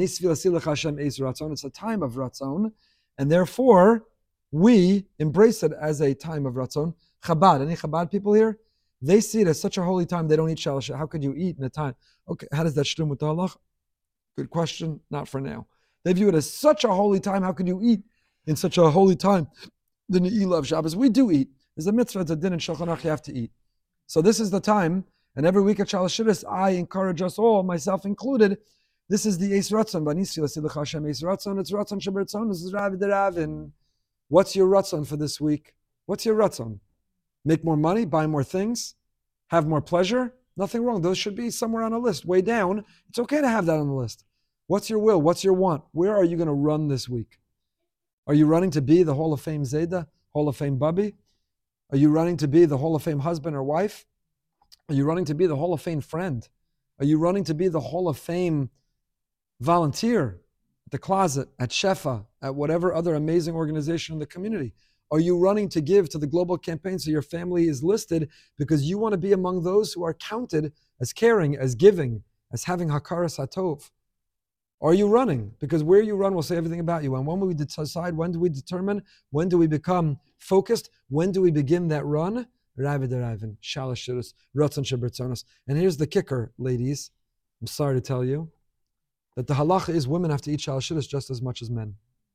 It's a time of Ratzon. And therefore, we embrace it as a time of Ratzon. Chabad, any Chabad people here? They see it as such a holy time, they don't eat Shalosh. How could you eat in a time? Okay, how does that shtum with the halach? Good question, not for now. They view it as such a holy time, how could you eat in such a holy time? The Ne'ilah of Shabbos. We do eat. There's a mitzvah, it's a din in Shulchan Aruch, you have to eat. So this is the time, and every week at Shalosh Shudas, I encourage us all, myself included, this is the Eis Ratzon. It's Ratzon Sheberetzon. This is Ravid Ravin. What's your Ratzon for this week? What's your Ratzon? Make more money, buy more things, have more pleasure? Nothing wrong. Those should be somewhere on a list, way down. It's okay to have that on the list. What's your will? What's your want? Where are you going to run this week? Are you running to be the Hall of Fame Zayda, Hall of Fame Bubby? Are you running to be the Hall of Fame husband or wife? Are you running to be the Hall of Fame friend? Are you running to be the Hall of Fame volunteer at the closet, at Shefa, at whatever other amazing organization in the community? Are you running to give to the global campaign so your family is listed because you want to be among those who are counted as caring, as giving, as having hakaras hatov? Are you running? Because where you run will say everything about you. And when we decide, when do we determine, when do we become focused, when do we begin that run? Ravid Ravin, Shalosh Shudas, Ratzon Sheberetzonos. And here's the kicker, ladies. I'm sorry to tell you that the halacha is women have to eat Shalosh Shudas just as much as men.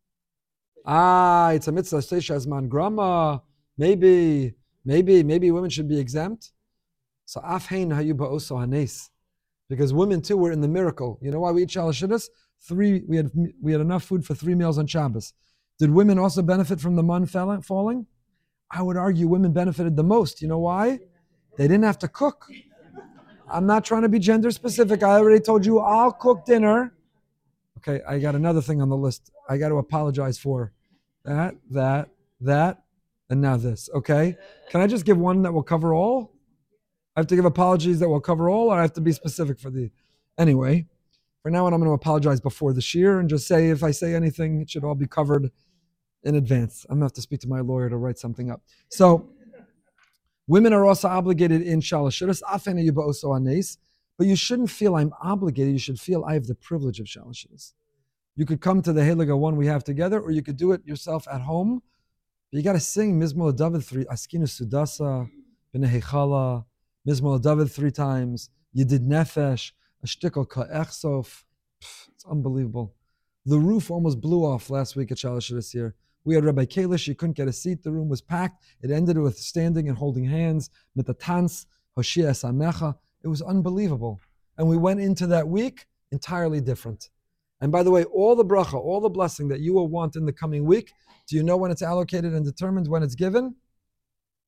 Ah, it's a mitzvah, Seisha Azman Grama. Maybe, maybe, maybe women should be exempt. So afhein hayuba oso hanes. Because women too were in the miracle. You know why we eat Shalosh Shudas? Three, we had we had enough food for three meals on Shabbos. Did women also benefit from the mun falling? I would argue women benefited the most. You know why? They didn't have to cook. I'm not trying to be gender specific. I already told you I'll cook dinner. Okay, I got another thing on the list I got to apologize for. That, that, that, and now this, okay? Can I just give one that will cover all? I have to give apologies that will cover all, or I have to be specific for the... Anyway, for now on, I'm going to apologize before the shir and just say if I say anything, it should all be covered in advance. I'm going to have to speak to my lawyer to write something up. So, women are also obligated in Shalosh Shudas, but you shouldn't feel I'm obligated. You should feel I have the privilege of Shalosh Shudas. You could come to the Heliga one we have together, or you could do it yourself at home. But you got to sing Mizmor David three, Askinu Sudasa, B'nei Chala, Mizmor David three times, Yedid Nefesh, Ashtikol Ka'echsof. It's unbelievable. The roof almost blew off last week at Shalosh Shudas here. We had Rabbi Kalish, she couldn't get a seat, the room was packed. It ended with standing and holding hands, Mitatans, Hoshia Samecha. It was unbelievable. And we went into that week entirely different. And by the way, all the bracha, all the blessing that you will want in the coming week, do you know when it's allocated and determined when it's given?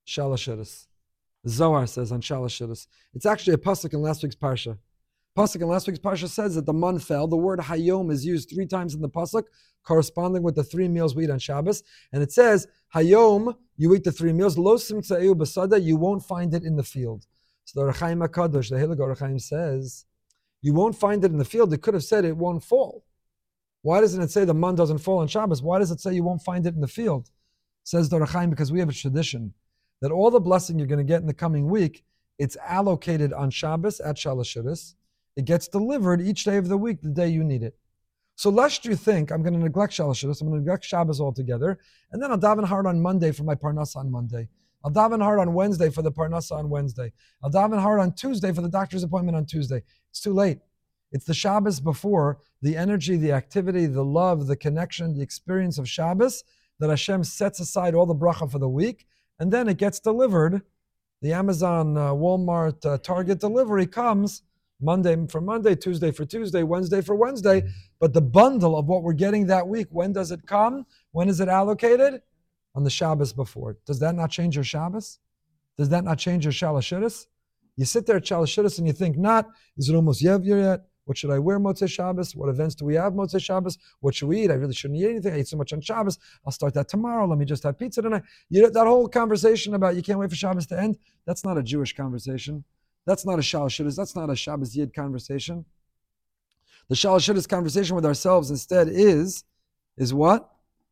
Shalashiris. Zohar says on Shalashiris. It's actually a pasuk in last week's parsha. Pasuk in last week's parsha says that the man fell. The word hayom is used three times in the pasuk, corresponding with the three meals we eat on Shabbos. And it says, hayom, you eat the three meals, lo simtza'eu basada, you won't find it in the field. So the Rechaim HaKadosh, the Heilig Rechaim says, you won't find it in the field. It could have said it won't fall. Why doesn't it say the man doesn't fall on Shabbos? Why does it say you won't find it in the field? Says the Rechaim, because we have a tradition that all the blessing you're going to get in the coming week, it's allocated on Shabbos at Shalashiris. It gets delivered each day of the week, the day you need it. So lest you think I'm going to neglect Shalashiris, I'm going to neglect Shabbos altogether, and then I'll daven hard on Monday for my Parnasa on Monday. I'll daven hard on Wednesday for the Parnasa on Wednesday. I'll daven hard on Tuesday for the doctor's appointment on Tuesday. It's too late. It's the Shabbos before, the energy, the activity, the love, the connection, the experience of Shabbos, that Hashem sets aside all the bracha for the week, and then it gets delivered. The Amazon, uh, Walmart, uh, Target delivery comes Monday for Monday, Tuesday for Tuesday, Wednesday for Wednesday. But the bundle of what we're getting that week, when does it come? When is it allocated? On the Shabbos before. Does that not change your Shabbos? Does that not change your Shalashiris? You sit there at Shalashiris and you think, not, is it almost Yevyer yet? What should I wear Motzei Shabbos? What events do we have Motzei Shabbos? What should we eat? I really shouldn't eat anything. I eat so much on Shabbos. I'll start that tomorrow. Let me just have pizza tonight. You know, that whole conversation about you can't wait for Shabbos to end, that's not a Jewish conversation. That's not a Shalashiris. That's not a Shabbos Yid conversation. The Shalashiris conversation with ourselves instead is, is what?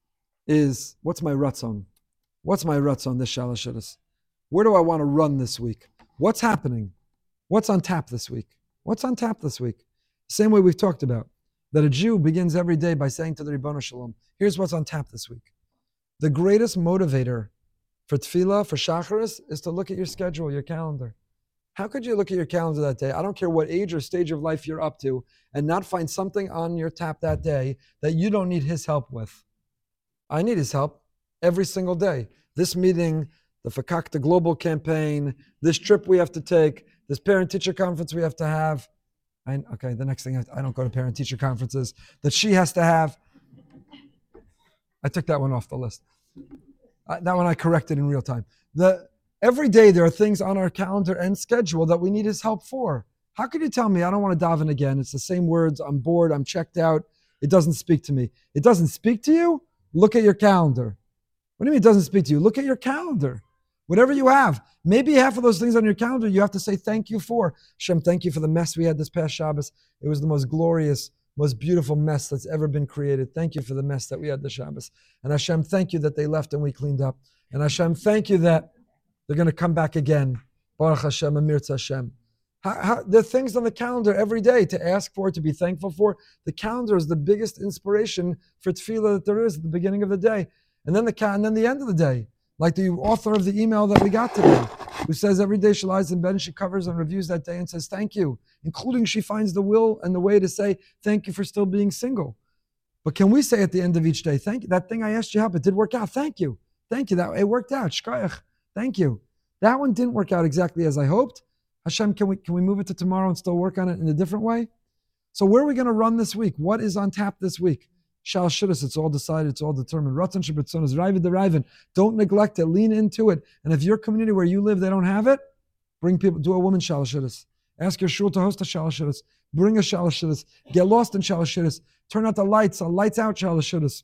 Is, what's my Ratzon? What's my Ratzon, this Shalashiris? Where do I want to run this week? What's happening? What's on tap this week? What's on tap this week? Same way we've talked about, that a Jew begins every day by saying to the Ribono Shalom, here's what's on tap this week. The greatest motivator for tefillah, for shacharis, is to look at your schedule, your calendar. How could you look at your calendar that day? I don't care what age or stage of life you're up to, and not find something on your tap that day that you don't need his help with. I need his help every single day. This meeting, the Fakakta Global Campaign, this trip we have to take, this parent-teacher conference we have to have. I, okay, the next thing, I, I don't go to parent-teacher conferences, that she has to have. I took that one off the list. Uh, that one I corrected in real time. The, every day there are things on our calendar and schedule that we need his help for. How could you tell me I don't want to daven again? It's the same words, I'm bored, I'm checked out. It doesn't speak to me. It doesn't speak to you? Look at your calendar. What do you mean it doesn't speak to you? Look at your calendar. Whatever you have. Maybe half of those things on your calendar you have to say thank you for. Hashem, thank you for the mess we had this past Shabbos. It was the most glorious, most beautiful mess that's ever been created. Thank you for the mess that we had this Shabbos. And Hashem, thank you that they left and we cleaned up. And Hashem, thank you that they're going to come back again. Baruch Hashem, Amir Hashem. How, how, there are things on the calendar every day to ask for, to be thankful for. The calendar is the biggest inspiration for tefillah that there is at the beginning of the day. And then the, and then the end of the day. Like the author of the email that we got today, who says every day she lies in bed and she covers and reviews that day and says thank you, including she finds the will and the way to say thank you for still being single. But can we say at the end of each day, thank you, that thing I asked you help, it did work out, thank you, thank you, that it worked out, shkoyach, thank you. That one didn't work out exactly as I hoped. Hashem, can we can we move it to tomorrow and still work on it in a different way? So where are we going to run this week? What is on tap this week? Shal Shidduch, it's all decided, it's all determined. Ratzon Shabbatzon is Raivid the Raven. Don't neglect it, lean into it. And if your community where you live, they don't have it, bring people, do a woman Shal Shidduch. Ask your shul to host a Shal Shidduch. Bring a Shal Shidduch. Get lost in Shal Shidduch. Turn out the lights, a lights out Shal Shidduch.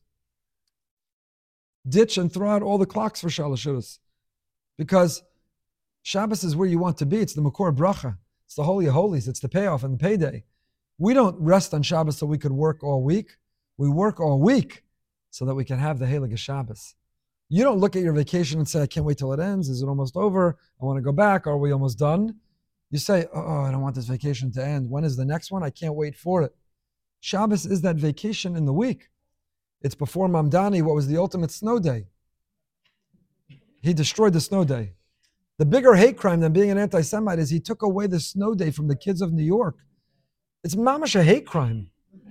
Ditch and throw out all the clocks for Shal Shidduch. Because Shabbos is where you want to be. It's the Makor Bracha. It's the Holy of Holies. It's the payoff and the payday. We don't rest on Shabbos so we could work all week. We work all week so that we can have the Heilig Shabbos. You don't look at your vacation and say, I can't wait till it ends. Is it almost over? I want to go back. Are we almost done? You say, oh, I don't want this vacation to end. When is the next one? I can't wait for it. Shabbos is that vacation in the week. It's before Mamdani, what was the ultimate snow day. He destroyed the snow day. The bigger hate crime than being an anti-Semite is he took away the snow day from the kids of New York. It's mamash a hate crime.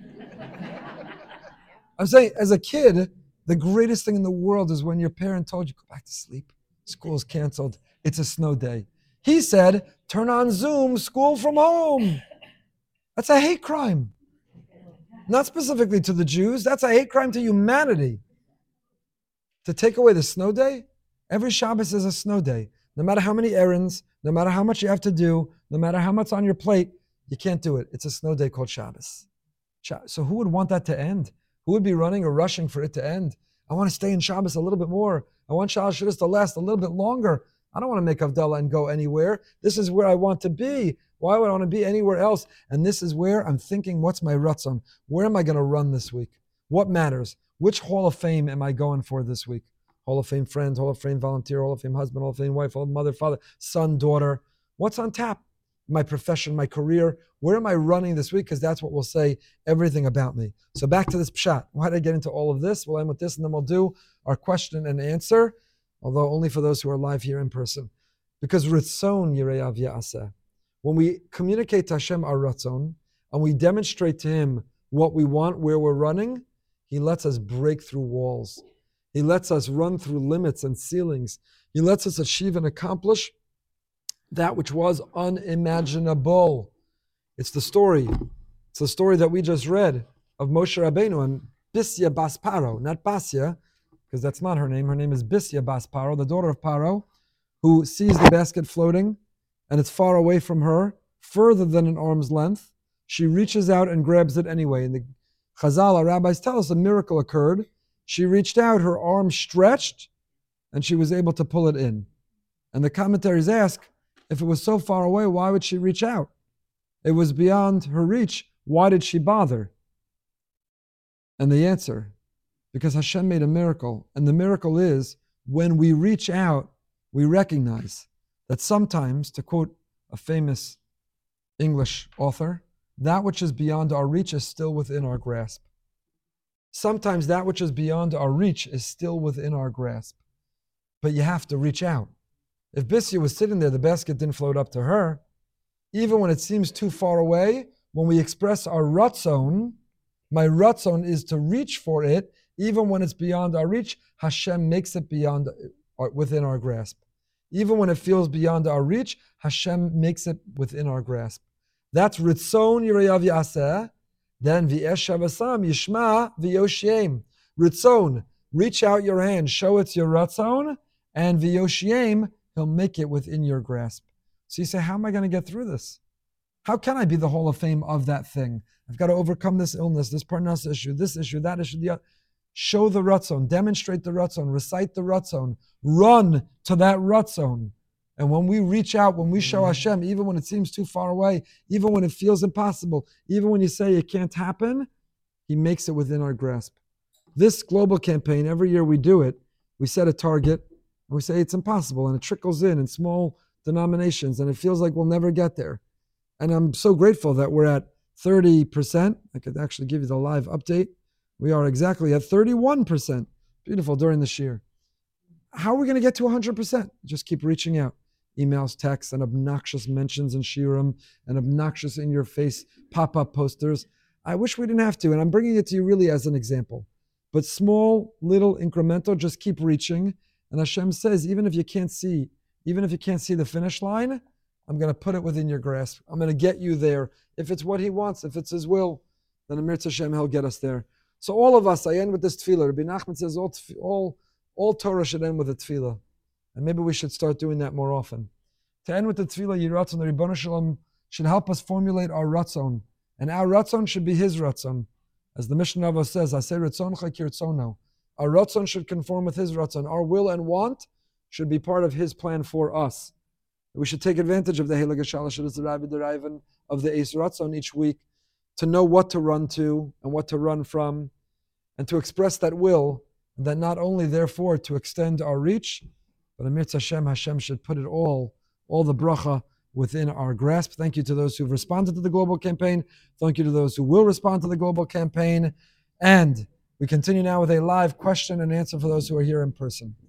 I'm saying, as a kid, the greatest thing in the world is when your parent told you, go back to sleep. School's canceled. It's a snow day. He said, turn on Zoom, school from home. That's a hate crime. Not specifically to the Jews. That's a hate crime to humanity. To take away the snow day? Every Shabbos is a snow day. No matter how many errands, no matter how much you have to do, no matter how much on your plate, you can't do it. It's a snow day called Shabbos. So who would want that to end? Who would be running or rushing for it to end? I want to stay in Shabbos a little bit more. I want Shabbos to last a little bit longer. I don't want to make Havdalah and go anywhere. This is where I want to be. Why would I want to be anywhere else? And this is where I'm thinking, what's my ratzon? Where am I going to run this week? What matters? Which Hall of Fame am I going for this week? Hall of Fame friend, Hall of Fame volunteer, Hall of Fame husband, Hall of Fame wife, Hall of mother, father, son, daughter. What's on tap? My profession, my career. Where am I running this week? Because that's what will say everything about me. So back to this pshat. Why did I get into all of this? We'll end with this, and then we'll do our question and answer, although only for those who are live here in person. Because Ritzon Yireyav Ya'aseh. When we communicate to Hashem our Ratzon, and we demonstrate to Him what we want, where we're running, He lets us break through walls. He lets us run through limits and ceilings. He lets us achieve and accomplish that which was unimaginable. It's the story. It's the story that we just read of Moshe Rabbeinu and Bisya Bas Paro, not Basya, because that's not her name. Her name is Bisya Bas Paro, the daughter of Paro, who sees the basket floating, and it's far away from her, further than an arm's length. She reaches out and grabs it anyway. And the Chazal, our rabbis tell us, a miracle occurred. She reached out, her arm stretched, and she was able to pull it in. And the commentaries ask, if it was so far away, why would she reach out? It was beyond her reach. Why did she bother? And the answer, because Hashem made a miracle. And the miracle is, when we reach out, we recognize that sometimes, to quote a famous English author, that which is beyond our reach is still within our grasp. Sometimes that which is beyond our reach is still within our grasp. But you have to reach out. If Bisya was sitting there, the basket didn't float up to her. Even when it seems too far away, when we express our ratzon, my ratzon is to reach for it, even when it's beyond our reach, Hashem makes it beyond, within our grasp. Even when it feels beyond our reach, Hashem makes it within our grasp. That's Ritzon Yireyav Ya'aseh. Then V'esh Shavasam Yishma V'yoshem. Ritzon, reach out your hand, show it's your ratzon, and V'yoshem, He'll make it within your grasp. So you say, how am I going to get through this? How can I be the Hall of Fame of that thing? I've got to overcome this illness, this parnas issue, this issue, that issue, the other. Show the ratzon, demonstrate the ratzon, recite the ratzon, run to that ratzon. And when we reach out, when we show Hashem, even when it seems too far away, even when it feels impossible, even when you say it can't happen, He makes it within our grasp. This global campaign, every year we do it, we set a target, and we say it's impossible, and it trickles in in small denominations, and it feels like we'll never get there. And I'm so grateful that we're at thirty percent. I could actually give you the live update. We are exactly at thirty-one percent. Beautiful during this year. How are we going to get to one hundred percent? Just keep reaching out. Emails, texts, and obnoxious mentions in Shiurim, and obnoxious in-your-face pop-up posters. I wish we didn't have to, and I'm bringing it to you really as an example. But small, little, incremental, just keep reaching. And Hashem says, even if you can't see, even if you can't see the finish line, I'm going to put it within your grasp. I'm going to get you there. If it's what He wants, if it's His will, then Amir Hashem, He'll get us there. So all of us, I end with this tefillah. Rabbi Nachman says all, all, all Torah should end with a tefillah. And maybe we should start doing that more often. To end with the tefillah, Yiratzon, the Ribbon Shalom should help us formulate our ratzon. And our ratzon should be His ratzon. As the Mishnah Nava says, I say ratzoncha kiratzono. Our ratzon should conform with His ratzon. Our will and want should be part of His plan for us. We should take advantage of the Heilige Shalosh of the Eis Ratzon each week to know what to run to and what to run from, and to express that will, and that not only therefore to extend our reach, but Amir Hashem, Hashem should put it all, all the bracha within our grasp. Thank you to those who've responded to the global campaign. Thank you to those who will respond to the global campaign. And we continue now with a live question and answer for those who are here in person.